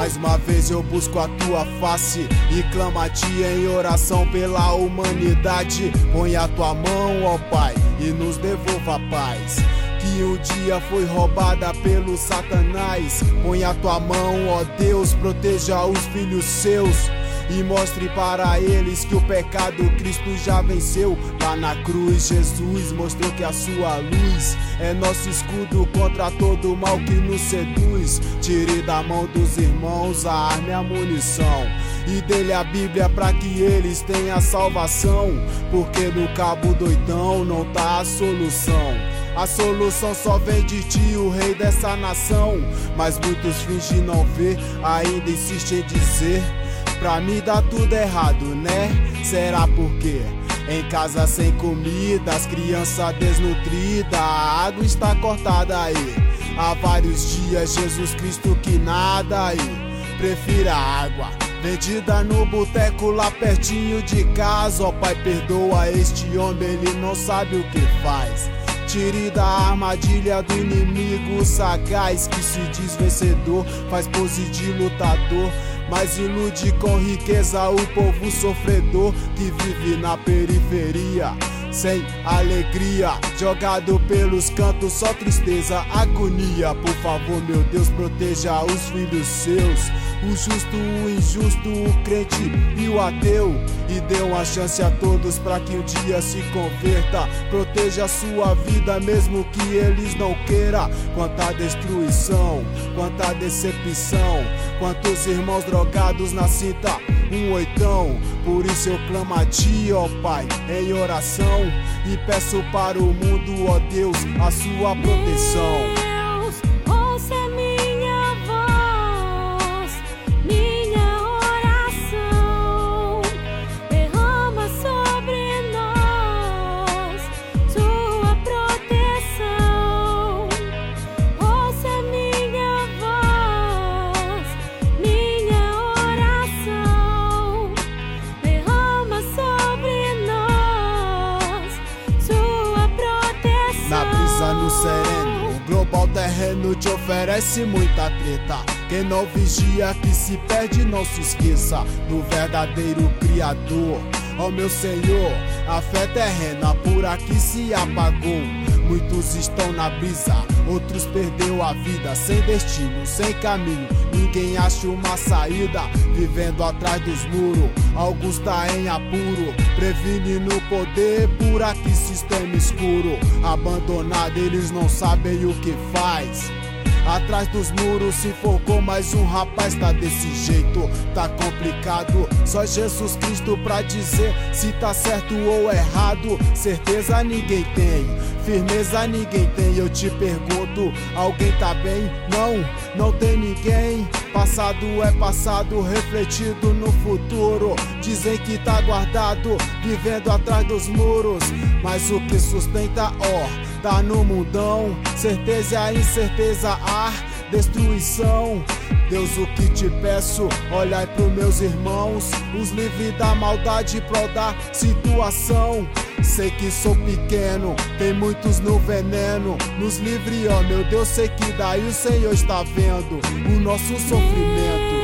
Mais uma vez eu busco a tua face e clamo a ti em oração pela humanidade. Põe a tua mão, ó Pai, e nos devolva a paz que um dia foi roubada pelo Satanás. Põe a tua mão, ó Deus, proteja os filhos seus e mostre para eles que o pecado Cristo já venceu. Lá na cruz Jesus mostrou que a sua luz é nosso escudo contra todo o mal que nos seduz. Tire da mão dos irmãos a arma e a munição e dê-lhe a Bíblia pra que eles tenham salvação, porque no cabo doidão não tá a solução. A solução só vem de ti, o rei dessa nação. Mas muitos fingem não ver, ainda insistem em dizer: pra mim dá tudo errado, né? Será por quê? Em casa sem comida, as crianças desnutridas, a água está cortada aí. Há vários dias, Jesus Cristo que nada aí. Prefira água vendida no boteco lá pertinho de casa. Ó Pai, perdoa este homem, ele não sabe o que faz. Tire da armadilha do inimigo sagaz que se diz vencedor, faz pose de lutador, mas ilude com riqueza o povo sofredor que vive na periferia, sem alegria, jogado pelos cantos, só tristeza, agonia. Por favor, meu Deus, proteja os filhos seus, o justo, o injusto, o crente e o ateu, e dê uma chance a todos pra que um dia se converta. Proteja a sua vida mesmo que eles não queiram. Quanta destruição, quanta decepção, quantos irmãos drogados na cinta, um oitão. Por isso eu clamo a ti, ó Pai, em oração, e peço para o mundo, ó Deus, a sua proteção. Deus, ouça minha voz, minha oração, derrama sobre nós sua proteção. Ouça minha voz, minha oração, derrama sobre nós sua proteção. Na brisa, no sereno, o global terreno te oferece muita treta. Quem não vigia que se perde, não se esqueça do verdadeiro Criador. Ó meu Senhor, a fé terrena por aqui se apagou. Muitos estão na brisa, outros perdeu a vida, sem destino, sem caminho, ninguém acha uma saída, vivendo atrás dos muros. Alguns tá em apuro, prevenindo o poder por aqui, sistema escuro. Abandonado, eles não sabem o que faz. Atrás dos muros se enforcou mais um rapaz, tá desse jeito, tá complicado. Só Jesus Cristo pra dizer se tá certo ou errado. Certeza ninguém tem, firmeza ninguém tem. Eu te pergunto, alguém tá bem? Não tem ninguém. Passado é passado, refletido no futuro. Dizem que tá guardado, vivendo atrás dos muros. Mas o que sustenta, ó, tá no mundão. Certeza e incerteza, destruição. Deus, o que te peço, olhai pros meus irmãos, os livre da maldade pro da situação. Sei que sou pequeno, tem muitos no veneno. Nos livre, ó meu Deus, sei que daí o Senhor está vendo o nosso sofrimento.